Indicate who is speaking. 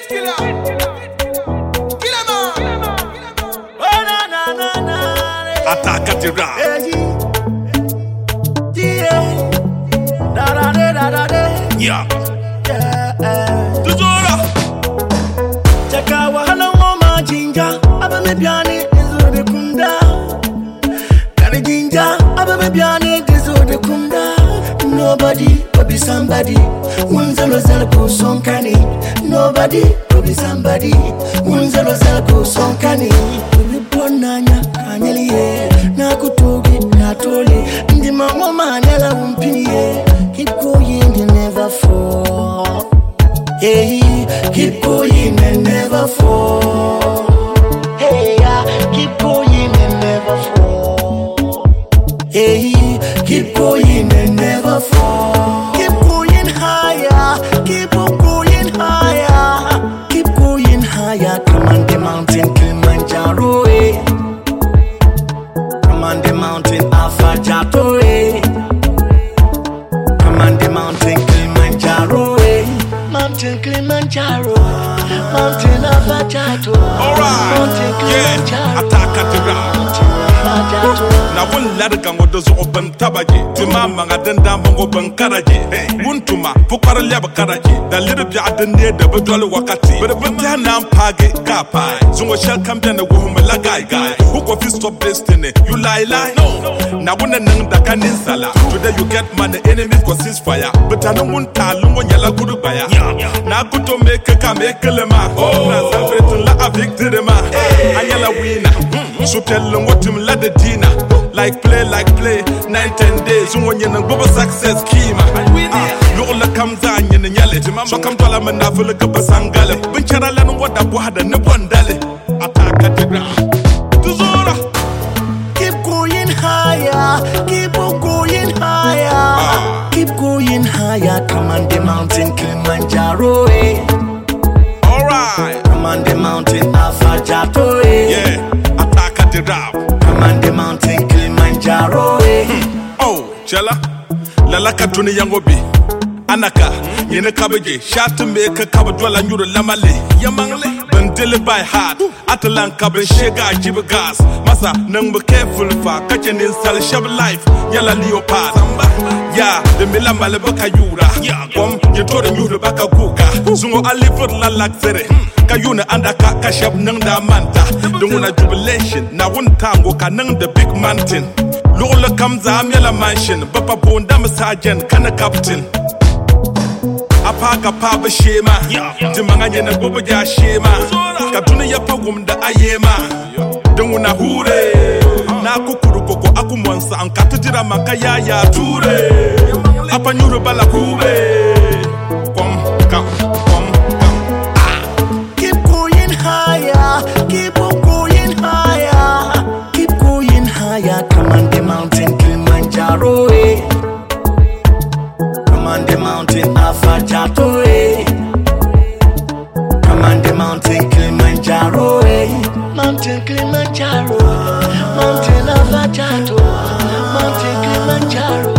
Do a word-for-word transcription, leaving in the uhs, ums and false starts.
Speaker 1: Beat killer. Killer man.
Speaker 2: Oh na na na na.
Speaker 3: Attack at the rap.
Speaker 2: Yeah. Da da da da da da.
Speaker 3: Yeah.
Speaker 2: Yeah.
Speaker 3: Tuzora.
Speaker 2: Chaka wahala woma jinja. Aba me biani izo de kunda. Kari jinja. Aba me biani izo de kunda. Nobody will be somebody. Unzalo zalko sonkani. Nobody will be somebody. Unzalo zalko sonkani. We born nanya kanyeliye. Na kutogi na toli. Ndi mama manela umpiniye. Keep going and never fall. Hey, keep going and never fall. Hey, yeah, keep going and never fall. Hey, keep going and never fall. Keep going higher, keep on going higher. Keep going higher, come on the mountain Kilimanjaro, eh. Come on the mountain Afajado, eh. Come on the mountain Kilimanjaro, eh. Mountain Kilimanjaro, mountain Afajado.
Speaker 3: Alright,
Speaker 2: Mountain
Speaker 3: yeah,
Speaker 2: Kilimanjaro,
Speaker 3: attack at the rap.
Speaker 2: Afajado.
Speaker 3: Na wun larga ngodo zo open tabaje tima manga danda mongo ban karaje wun tuma fukar leba karaje da liru bi adande da badol wakati bar bata nan page ka pai zungo shall kam da na go la guy guy who go fit stop destiny you lie lie no na wun nan da kanin sala today you get money enemies go cease fire but anan wun talungo nyala kudu baya na kuto make ka make lema na celebrate la victory ma anyala winner so tell them what him la the dina like play like play nine ten days when you know bubble success kima lo la kamza nyene nyale so kam tola mena fulu ka basangale bin charala no wada bo hada ne bondale attack at the ground tuzora
Speaker 2: keep going higher keep on going higher ah. Keep going higher come on the mountain Kilimanjaro, eh.
Speaker 3: Alright,
Speaker 2: come on the mountain Afajado, eh.
Speaker 3: Yeah, attack at the rap.
Speaker 2: Come on the mountain Kilimanjaro, eh.
Speaker 3: hmm. Oh, Chela, Lala Katuni Yangobi, Anaka, Yene Kabaje, Shatu make a Kabadwala Nuru Lamale, Yamangle, Bandele by heart, Atalan Kabin Shega Jibagas, Masa, Nung be careful for catching in Sal Shab life, Yala Leopard, Ya, the Mila Malabaka Yura, Bom, you told him you the Baka Guga, Zungo Alifur La Laxere. Kayuna anda ka kashab nang da manta dunguna jubilation na one tango ka nang the big mountain lola kamza amela mansion baba bonda masajen kana captain apaka pa ba shema jimanganye na bobo ja shema ka duniya pagum da ayema dunguna hure na kukuru koko akumonsa an ka tujira maka ya ture apanyuru bala kube kom kam
Speaker 2: keep on going higher, keep going higher. Come on the mountain Kilimanjaro, eh. Come on the mountain Afajado, eh. Come on the mountain Kilimanjaro, eh. Mountain Kilimanjaro, mountain Afajado, mountain Kilimanjaro.